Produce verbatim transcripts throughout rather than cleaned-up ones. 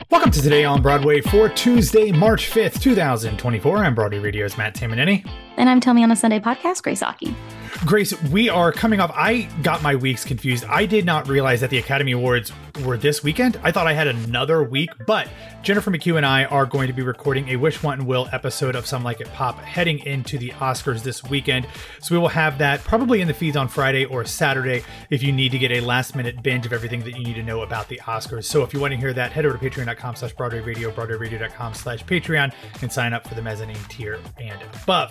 Welcome to Today on Broadway for Tuesday, March fifth, twenty twenty-four. I'm Broadway Radio's Matt Tamanini. And I'm Tell Me on a Sunday podcast, Grace Aki. Grace, we are coming up. I got my weeks confused. I did not realize that the Academy Awards were this weekend. I thought I had another week, but Jennifer McHugh and I are going to be recording a Wish, Want, and Will episode of Some Like It Pop heading into the Oscars this weekend. So we will have that probably in the feeds on Friday or Saturday if you need to get a last minute binge of everything that you need to know about the Oscars. So if you want to hear that, head over to patreon.com slash Broadway Radio, broadwayradio.com slash Patreon, and sign up for the mezzanine tier and above.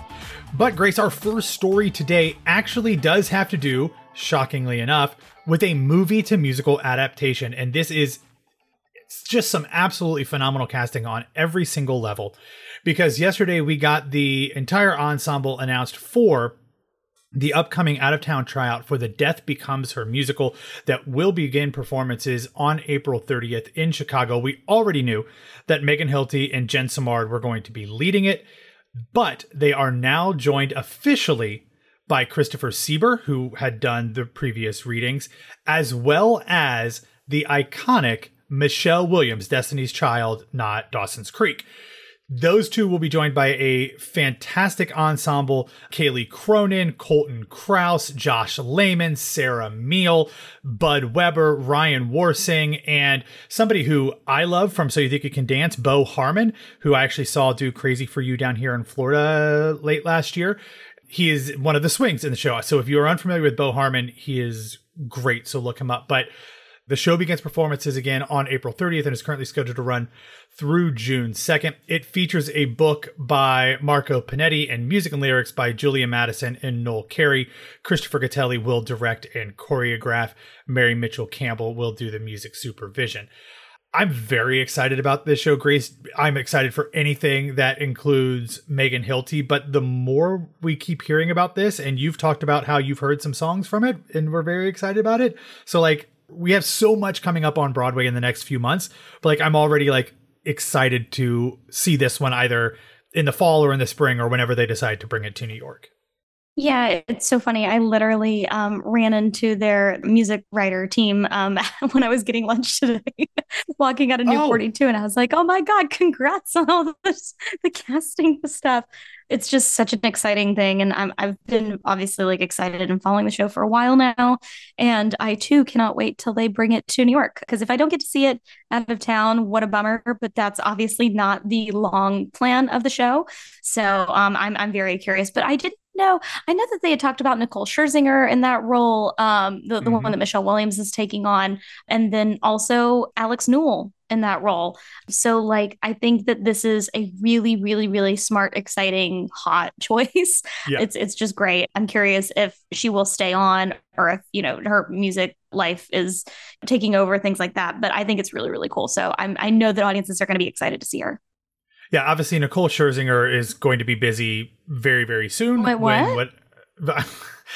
But Grace, our first story today actually does have to do, shockingly enough, with a movie to musical adaptation. And this is it's just some absolutely phenomenal casting on every single level. Because yesterday we got the entire ensemble announced for the upcoming out-of-town tryout for the Death Becomes Her musical that will begin performances on April thirtieth in Chicago. We already knew that Megan Hilty and Jen Simard were going to be leading it, but they are now joined officially by Christopher Sieber, who had done the previous readings, as well as the iconic Michelle Williams, Destiny's Child, not Dawson's Creek. Those two will be joined by a fantastic ensemble: Kaylee Cronin, Colton Krause, Josh Lehman, Sarah Meal, Bud Weber, Ryan Warsing, and somebody who I love from So You Think You Can Dance, Bo Harmon, who I actually saw do Crazy for You down here in Florida late last year. He is one of the swings in the show. So if you are unfamiliar with Bo Harmon, he is great. So look him up. But the show begins performances again on April thirtieth and is currently scheduled to run through June second. It features a book by Marco Panetti and music and lyrics by Julia Madison and Noel Carey. Christopher Gattelli will direct and choreograph. Mary Mitchell Campbell will do the music supervision. I'm very excited about this show, Grace. I'm excited for anything that includes Megan Hilty, but the more we keep hearing about this, and you've talked about how you've heard some songs from it, and we're very excited about it. So like, we have so much coming up on Broadway in the next few months, but like, I'm already like excited to see this one either in the fall or in the spring or whenever they decide to bring it to New York. Yeah, it's so funny. I literally um, ran into their music writer team um, when I was getting lunch today, walking out of New Oh. forty-two, and I was like, "Oh my God, congrats on all this, the casting stuff!" It's just such an exciting thing, and I'm I've been obviously like excited and following the show for a while now, and I too cannot wait till they bring it to New York. Because if I don't get to see it out of town, what a bummer! But that's obviously not the long plan of the show, so um, I'm I'm very curious. But I didn't know. I know that they had talked about Nicole Scherzinger in that role, um, the, the Mhm. one that Michelle Williams is taking on, and then also Alex Newell in that role. So, like, I think that this is a really, really, really smart, exciting, hot choice. Yeah. It's it's just great. I'm curious if she will stay on or if, you know, her music life is taking over, things like that. But I think it's really, really cool. So I'm I know that audiences are going to be excited to see her. Yeah, obviously Nicole Scherzinger is going to be busy very, very soon. Wait, what? When, what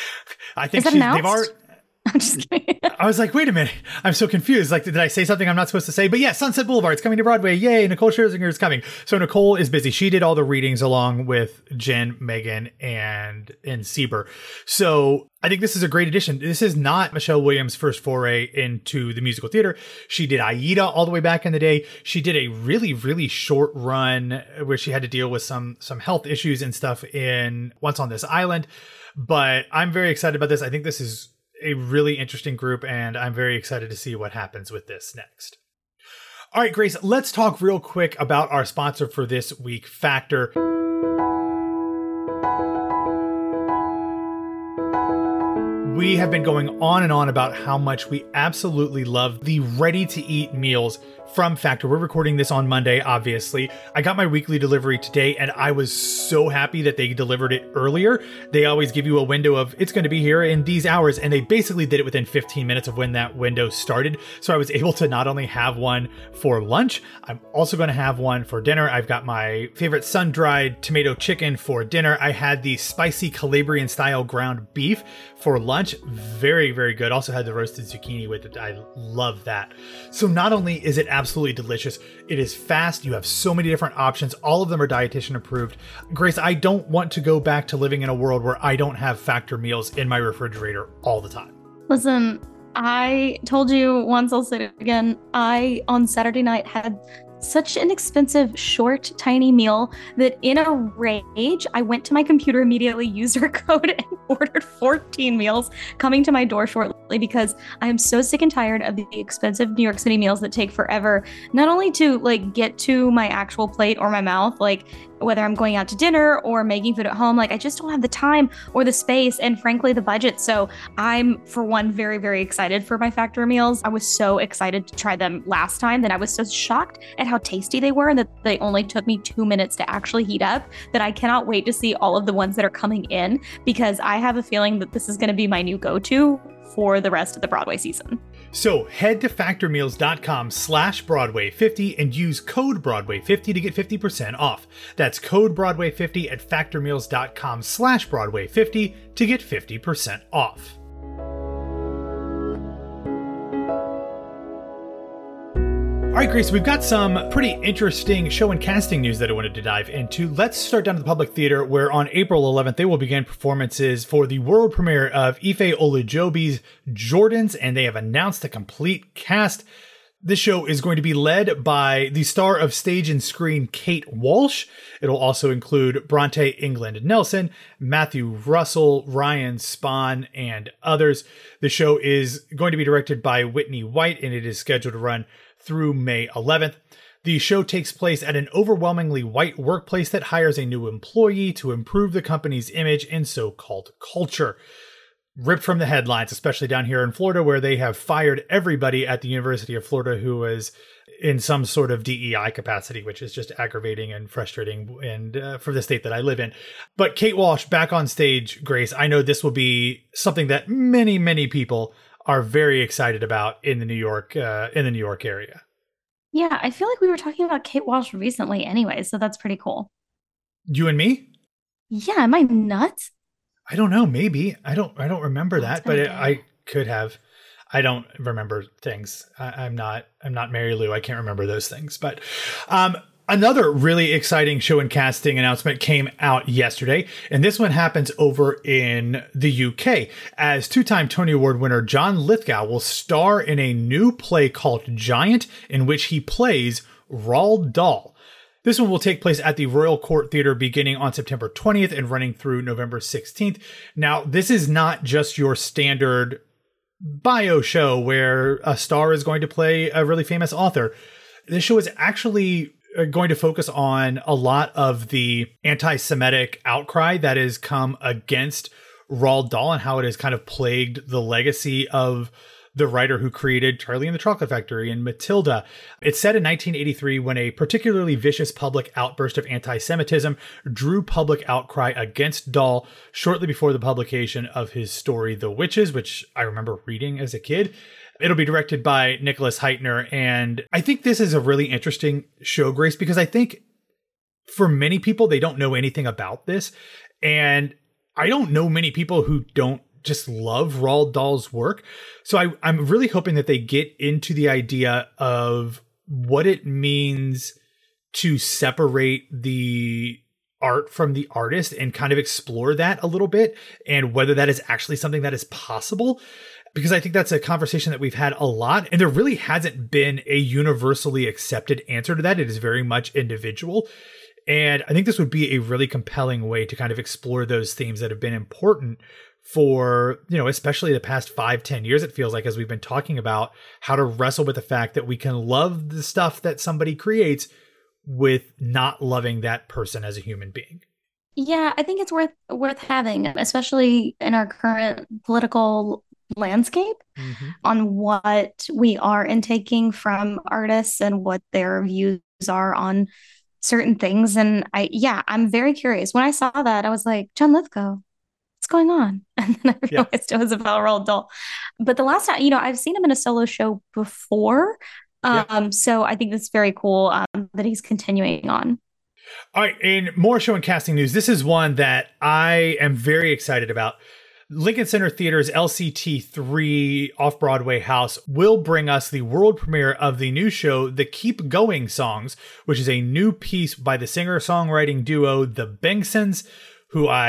I think Is that she's, announced? they've already. I'm just kidding. I was like, wait a minute. I'm so confused. Like, did I say something I'm not supposed to say? But yeah, Sunset Boulevard is coming to Broadway. Yay, Nicole Scherzinger is coming. So Nicole is busy. She did all the readings along with Jen, Megan, and, and Sieber. So I think this is a great addition. This is not Michelle Williams' first foray into the musical theater. She did Aida all the way back in the day. She did a really, really short run where she had to deal with some, some health issues and stuff in Once on This Island. But I'm very excited about this. I think this is a really interesting group, and I'm very excited to see what happens with this next. All right, Grace, let's talk real quick about our sponsor for this week, Factor. We have been going on and on about how much we absolutely love the ready-to-eat meals from Factor. We're recording this on Monday, obviously. I got my weekly delivery today, and I was so happy that they delivered it earlier. They always give you a window of, it's going to be here in these hours, and they basically did it within fifteen minutes of when that window started. So I was able to not only have one for lunch, I'm also going to have one for dinner. I've got my favorite sun-dried tomato chicken for dinner. I had the spicy Calabrian-style ground beef for lunch. Very, very good. Also had the roasted zucchini with it. I love that. So not only is it absolutely delicious, it is fast. You have so many different options. All of them are dietitian approved. Grace, I don't want to go back to living in a world where I don't have Factor meals in my refrigerator all the time. Listen, I told you once, I'll say it again. I, on Saturday night, had such an expensive, short, tiny meal that in a rage, I went to my computer immediately, user code, and ordered fourteen meals coming to my door shortly because I am so sick and tired of the expensive New York City meals that take forever, not only to like get to my actual plate or my mouth, like whether I'm going out to dinner or making food at home, like I just don't have the time or the space and frankly the budget. So I'm, for one, very, very excited for my Factor meals. I was so excited to try them last time that I was so shocked at how tasty they were and that they only took me two minutes to actually heat up, that I cannot wait to see all of the ones that are coming in because I have a feeling that this is going to be my new go-to for the rest of the Broadway season. So head to factormeals.com slash Broadway fifty and use code Broadway fifty to get fifty percent off. That's code Broadway fifty at factormeals.com slash Broadway fifty to get fifty percent off. All right, Grace, we've got some pretty interesting show and casting news that I wanted to dive into. Let's start down at the Public Theater, where on April eleventh, they will begin performances for the world premiere of Ife Olujobi's Jordans, and they have announced a complete cast. This show is going to be led by the star of stage and screen, Kate Walsh. It'll also include Bronte England Nelson, Matthew Russell, Ryan Spahn, and others. The show is going to be directed by Whitney White, and it is scheduled to run through May eleventh. The show takes place at an overwhelmingly white workplace that hires a new employee to improve the company's image and so-called culture. Ripped from the headlines, especially down here in Florida, where they have fired everybody at the University of Florida who was in some sort of D E I capacity, which is just aggravating and frustrating and uh, for the state that I live in. But Kate Walsh back on stage, Grace, I know this will be something that many, many people are very excited about in the New York uh, in the New York area. Yeah, I feel like we were talking about Kate Walsh recently anyway, so that's pretty cool. You and me? Yeah, am I nuts? I don't know. Maybe I don't. I don't remember Oh, that, it's been but a it, day. I could have. I don't remember things. I, I'm not. I'm not Mary Lou. I can't remember those things. But um, another really exciting show and casting announcement came out yesterday, and this one happens over in the U K, as two-time Tony Award winner John Lithgow will star in a new play called Giant, in which he plays Roald Dahl. This one will take place at the Royal Court Theatre beginning on September twentieth and running through November sixteenth. Now, this is not just your standard bio show where a star is going to play a really famous author. This show is actually going to focus on a lot of the anti-Semitic outcry that has come against Roald Dahl and how it has kind of plagued the legacy of the writer who created Charlie and the Chocolate Factory and Matilda. It's set in nineteen eighty-three when a particularly vicious public outburst of anti-Semitism drew public outcry against Dahl shortly before the publication of his story, The Witches, which I remember reading as a kid. It'll be directed by Nicholas Heitner, and I think this is a really interesting show, Grace, because I think for many people, they don't know anything about this, and I don't know many people who don't just love Roald Dahl's work. So I, I'm really hoping that they get into the idea of what it means to separate the art from the artist and kind of explore that a little bit, and whether that is actually something that is possible. Because I think that's a conversation that we've had a lot, and there really hasn't been a universally accepted answer to that. It is very much individual. And I think this would be a really compelling way to kind of explore those themes that have been important for, you know, especially the past five, ten years, it feels like, as we've been talking about how to wrestle with the fact that we can love the stuff that somebody creates with not loving that person as a human being. Yeah, I think it's worth worth having, especially in our current political landscape, Mm-hmm. on what we are intaking from artists and what their views are on certain things. And I, yeah, I'm very curious. When I saw that, I was like, John Lithgow, what's going on? And then I Yeah. realized it was about Roald Dahl. But the last time, you know, I've seen him in a solo show before. Yeah. Um, so I think that's very cool um, that he's continuing on. All right, in more show and casting news, this is one that I am very excited about. Lincoln Center Theater's L C T three Off-Broadway House will bring us the world premiere of the new show, The Keep Going Songs, which is a new piece by the singer-songwriting duo The Bengsons, who I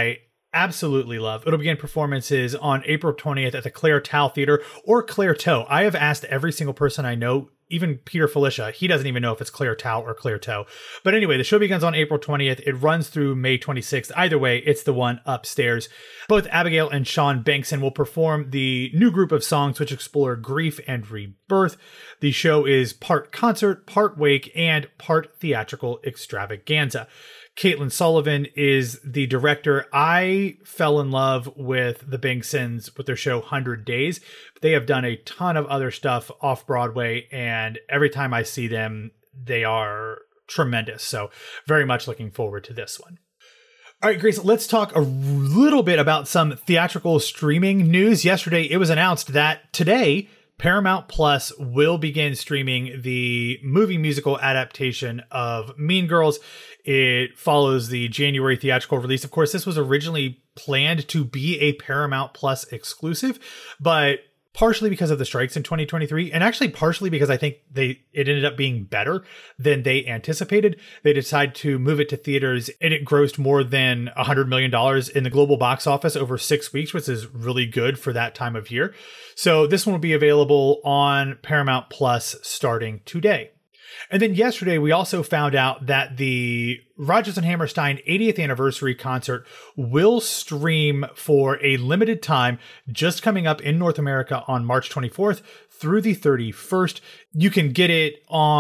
absolutely love. It'll begin performances on April twentieth at the Claire Tao Theater or Claire Toe. I have asked every single person I know, even Peter Felicia. He doesn't even know if it's Claire Tao or Claire Toe. But anyway, the show begins on April twentieth. It runs through May twenty-sixth. Either way, it's the one upstairs. Both Abigail and Sean Bankson will perform the new group of songs which explore grief and rebirth. The show is part concert, part wake, and part theatrical extravaganza. Caitlin Sullivan is the director. I fell in love with the Banksons with their show one hundred days. They have done a ton of other stuff off Broadway, and every time I see them, they are tremendous. So very much looking forward to this one. All right, Grace, let's talk a little bit about some theatrical streaming news. Yesterday, it was announced that today, Paramount Plus will begin streaming the movie musical adaptation of Mean Girls. It follows the January theatrical release. Of course, this was originally planned to be a Paramount Plus exclusive, but partially because of the strikes in twenty twenty-three, and actually partially because I think they it ended up being better than they anticipated, they decided to move it to theaters, and it grossed more than one hundred million dollars in the global box office over six weeks, which is really good for that time of year. So this one will be available on Paramount Plus starting today. And then yesterday, we also found out that the Rodgers and Hammerstein eightieth anniversary concert will stream for a limited time, just coming up in North America on March twenty-fourth through the thirty-first. You can get it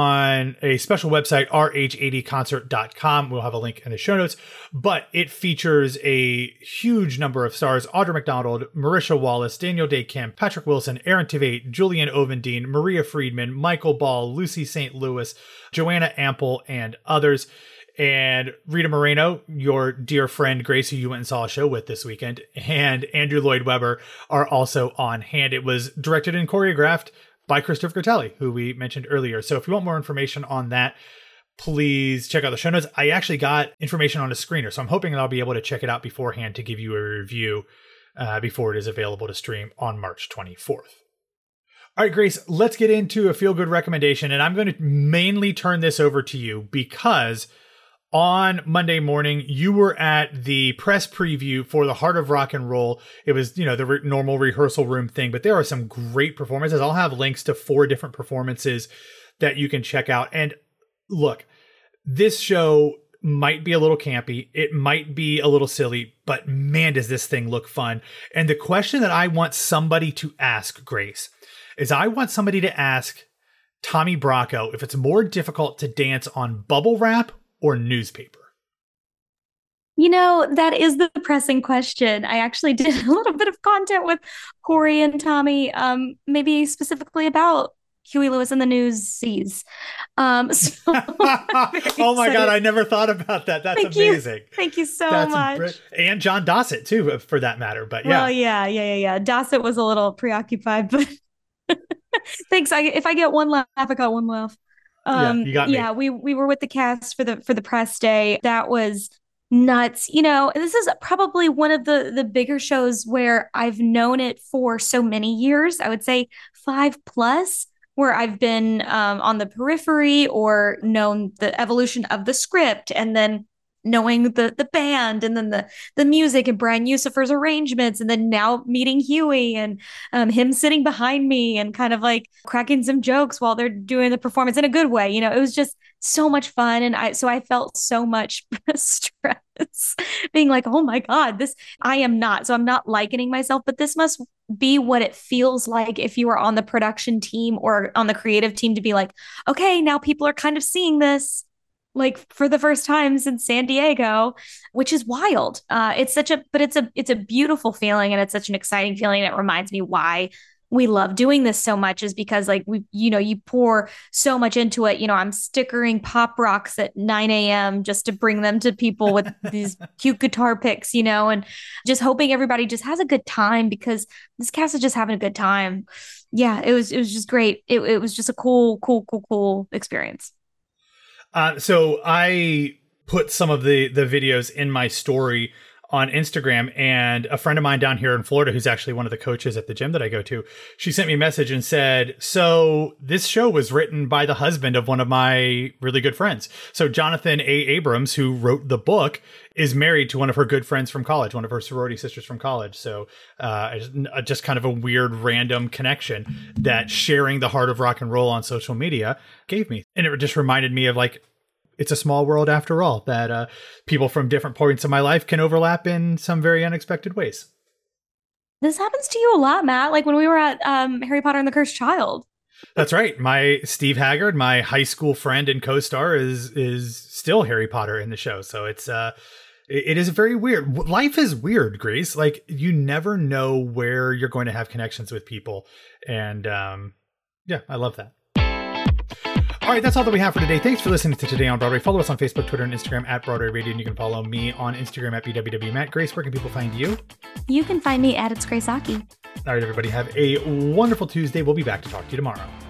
on a special website, r h eighty concert dot com. We'll have a link in the show notes, but it features a huge number of stars: Audra McDonald, Marisha Wallace, Daniel Day Kim, Patrick Wilson, Aaron Tveit, Julian Ovendine, Maria Friedman, Michael Ball, Lucy Saint Louis, Joanna Ample, and others. And Rita Moreno, your dear friend Grace, who you went and saw a show with this weekend, and Andrew Lloyd Webber are also on hand. It was directed and choreographed by Christopher Gattelli, who we mentioned earlier. So if you want more information on that, please check out the show notes. I actually got information on a screener, so I'm hoping that I'll be able to check it out beforehand to give you a review uh, before it is available to stream on March twenty-fourth. All right, Grace, let's get into a feel-good recommendation, and I'm going to mainly turn this over to you because on Monday morning, you were at the press preview for The Heart of Rock and Roll. It was, you know, the re- normal rehearsal room thing, but there are some great performances. I'll have links to four different performances that you can check out. And look, this show might be a little campy. It might be a little silly, but man, does this thing look fun. And the question that I want somebody to ask, Grace, is I want somebody to ask Tommy Bracco if it's more difficult to dance on bubble wrap or newspaper. You know, that is the pressing question. I actually did a little bit of content with Corey and Tommy, um, maybe specifically about Huey Lewis and the Newsies. Um, so oh my God, I never thought about that. That's Thank amazing. You. Thank you so That's much. Br- and John Dossett too, for that matter. But yeah. Well, yeah, yeah, yeah, yeah. Dossett was a little preoccupied, but thanks. I, if I get one laugh, I got one laugh. Um, yeah, you got me. Yeah, we we were with the cast for the for the press day. That was nuts. You know, this is probably one of the the bigger shows where I've known it for so many years. I would say five plus, where I've been um, on the periphery or known the evolution of the script, and then knowing the the band, and then the the music and Brian Yusufer's arrangements, and then now meeting Huey and um, him sitting behind me and kind of like cracking some jokes while they're doing the performance in a good way. You know, it was just so much fun, and I so I felt so much stress, being like, oh my God, this I am not. So I'm not likening myself, but this must be what it feels like if you are on the production team or on the creative team to be like, okay, now people are kind of seeing this like for the first time since San Diego, which is wild. Uh, it's such a, but it's a, it's a beautiful feeling, and it's such an exciting feeling. And it reminds me why we love doing this so much, is because like we, you know, you pour so much into it. You know, I'm stickering pop rocks at nine a.m. just to bring them to people with these cute guitar picks, you know, and just hoping everybody just has a good time, because this cast is just having a good time. Yeah, it was, it was just great. It, it was just a cool, cool, cool, cool experience. Uh, so I put some of the, the videos in my story on Instagram, and a friend of mine down here in Florida, who's actually one of the coaches at the gym that I go to, she sent me a message and said, so this show was written by the husband of one of my really good friends. So Jonathan A. Abrams, who wrote the book, is married to one of her good friends from college, one of her sorority sisters from college. So uh, just kind of a weird random connection that sharing the heart of rock and roll on social media gave me. And it just reminded me of like, it's a small world after all, that uh, people from different points of my life can overlap in some very unexpected ways. This happens to you a lot, Matt. Like when we were at um, Harry Potter and the Cursed Child. That's right. My Steve Haggard, my high school friend and co-star, is is still Harry Potter in the show. So it's uh, it, it is very weird. Life is weird, Grace. Like you never know where you're going to have connections with people, and um, yeah, I love that. All right, that's all that we have for today. Thanks for listening to Today on Broadway. Follow us on Facebook, Twitter, and Instagram at Broadway Radio, and you can follow me on Instagram at B W W Matt. Grace, where can people find you? You can find me at It's Grace Aki. All right, everybody, have a wonderful Tuesday. We'll be back to talk to you tomorrow.